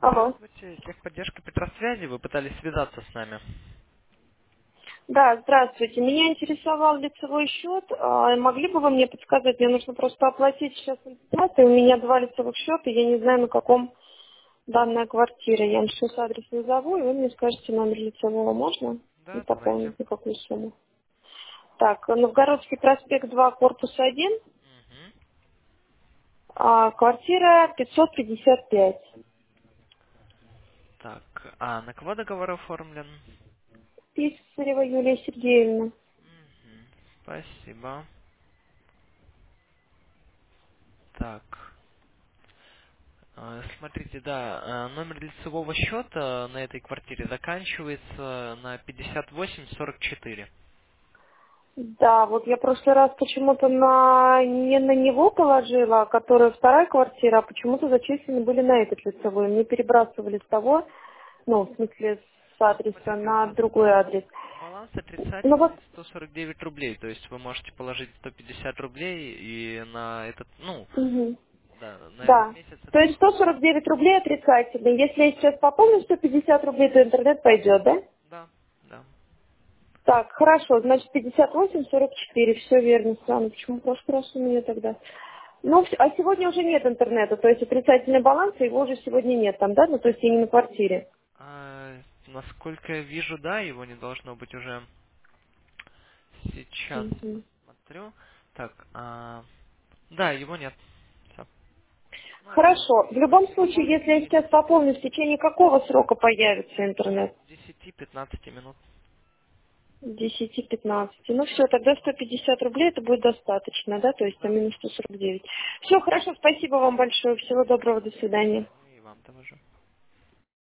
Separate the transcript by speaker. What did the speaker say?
Speaker 1: Алло.
Speaker 2: Здравствуйте, техподдержка Петросвязи. Вы пытались связаться с нами.
Speaker 1: Да, здравствуйте. Меня интересовал лицевой счет. Могли бы вы мне подсказать? Мне нужно просто оплатить сейчас интернет, и у меня два лицевых счета, я не знаю, на каком данная квартира. Я сейчас адрес назову, и вы мне скажете номер лицевого. Можно? И
Speaker 2: Да, давайте.
Speaker 1: пополнить на какую сумму? Так, Новгородский проспект 2, корпус 1,
Speaker 2: Мгм.
Speaker 1: квартира 555.
Speaker 2: Так, а на кого договор оформлен?
Speaker 1: Писарева Юлия Сергеевна.
Speaker 2: Мгм. Спасибо. Так, смотрите, да, номер лицевого счета на этой квартире заканчивается на 5844.
Speaker 1: Да, вот я в прошлый раз почему-то не на него положила, которая вторая квартира, а почему-то зачислены были на этот лицевой. Мне перебрасывали с того, ну, в смысле, с
Speaker 2: Ну,
Speaker 1: адреса
Speaker 2: смотрите, у
Speaker 1: на
Speaker 2: вас
Speaker 1: другой адрес.
Speaker 2: баланс
Speaker 1: Ну вот,
Speaker 2: отрицательный 149 рублей, то есть вы можете положить 150 рублей и на этот, ну,
Speaker 1: мгм,
Speaker 2: да, на этот
Speaker 1: да.
Speaker 2: месяц
Speaker 1: То
Speaker 2: это
Speaker 1: есть 149 рублей отрицательные. Если я сейчас пополню 150 рублей, то интернет пойдет, да?
Speaker 2: да, да.
Speaker 1: Так, хорошо, значит 58,44, все верно, странно, почему в прошлый раз у меня тогда? Ну, а сегодня уже нет интернета, то есть отрицательный баланс, его уже сегодня нет там, да, ну, то есть я не на квартире.
Speaker 2: Насколько я вижу, да, его не должно быть уже. Сейчас
Speaker 1: Мгм.
Speaker 2: посмотрю. Так, да, его нет. Всё. Ну,
Speaker 1: Хорошо, в любом
Speaker 2: можете
Speaker 1: случае,
Speaker 2: пополнить
Speaker 1: если я
Speaker 2: и
Speaker 1: сейчас пополню, в течение какого срока появится интернет?
Speaker 2: 10-15 минут.
Speaker 1: 10-15. Ну все, тогда 150 рублей это будет достаточно, да, то есть там
Speaker 2: Да.
Speaker 1: минус 149. Все, хорошо, спасибо вам большое, всего доброго, до
Speaker 2: До
Speaker 1: свидания.
Speaker 2: свидания и вам того же.